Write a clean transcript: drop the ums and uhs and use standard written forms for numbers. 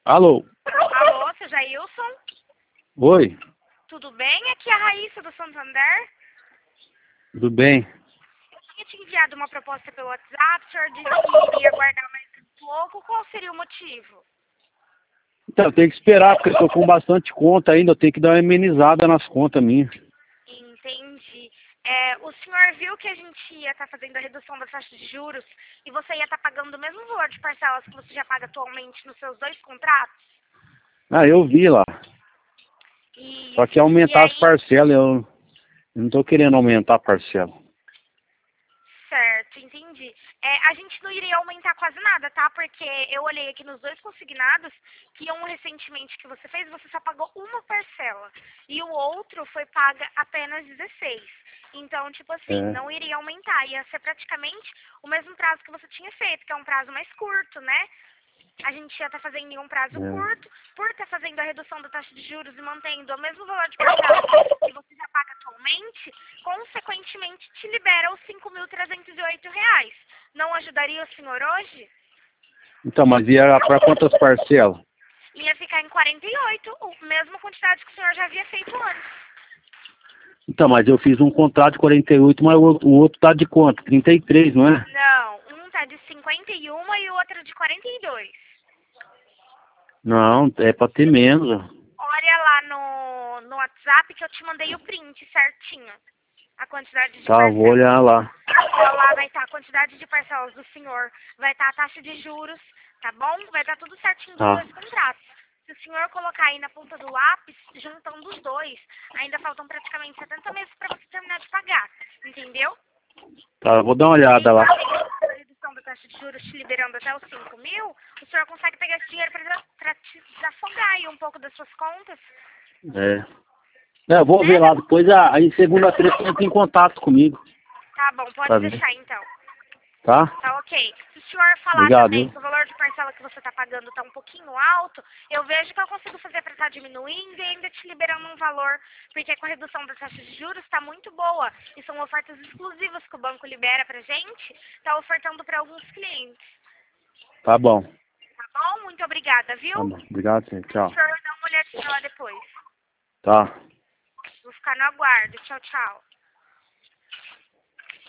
Alô? Alô, seu Jailson? Oi? Tudo bem? Aqui é a Raíssa do Santander. Tudo bem? Eu tinha te enviado uma proposta pelo WhatsApp, o senhor disse que iria aguardar mais um pouco. Qual seria o motivo? Então, eu tenho que esperar, porque eu tô com bastante conta ainda, eu tenho que dar uma amenizada nas contas minhas. Entendi. O senhor viu que a gente ia estar fazendo a redução da taxa de juros e você ia estar pagando o mesmo valor de parcelas que você já paga atualmente nos seus 2 contratos? Ah, eu vi lá. Só que Isso. E aumentar as aí, parcelas, eu não tô querendo aumentar a parcela. certo, entendi. A gente não iria aumentar quase nada, tá? Porque eu olhei aqui nos 2 consignados que um recentemente que você fez, você só pagou uma parcela. E o outro foi paga apenas 16. Então, tipo assim, É. não iria aumentar. Ia ser praticamente o mesmo prazo que você tinha feito, que é um prazo mais curto, né? A gente ia estar fazendo em um prazo É. curto, por estar fazendo a redução da taxa de juros e mantendo o mesmo valor de parcela que você já paga atualmente, consequentemente te libera os R$ 5.308. Não ajudaria o senhor hoje? Então, mas ia para quantas parcelas? Ia ficar em 48, a mesma quantidade que o senhor já havia feito antes. Então, mas eu fiz um contrato de 48, mas o outro tá de quanto? 33, não é? Não, um tá de 51 e o outro de 42. Não, é para ter menos. Olha lá no WhatsApp que eu te mandei o print certinho. A quantidade de Tá, vou parcelas. olhar lá. Lá vai estar a quantidade de parcelas do senhor, vai estar a taxa de juros, tá bom? Vai estar tudo certinho dos Tá, 2 contratos. Se o senhor colocar aí na ponta do lápis, juntando os dois, ainda faltam praticamente 70 meses para você terminar de pagar, entendeu? tá, eu vou dar uma E aí, olhada lá. a redução da taxa de juros te liberando até os 5.000, o senhor consegue pegar esse dinheiro para te desafogar aí um pouco das suas contas, É. É, eu vou ver né? lá depois, aí segunda-feira você entra em contato comigo, Tá bom, pode pra ver, deixar então. tá? Tá ok. Se o senhor falar Obrigado, também viu? que o valor de parcela que você está pagando está um pouquinho alto, eu vejo que eu consigo fazer para estar diminuindo e ainda te liberando um valor, porque com a redução da taxa de juros está muito boa. E são ofertas exclusivas que o banco libera para gente, está ofertando para alguns clientes. Tá bom, Tá bom? Muito obrigada, tá viu? bom. Obrigado, sim, O tchau. senhor dá uma olhadinha lá depois. Tá. Vou ficar no aguardo. Tchau, tchau.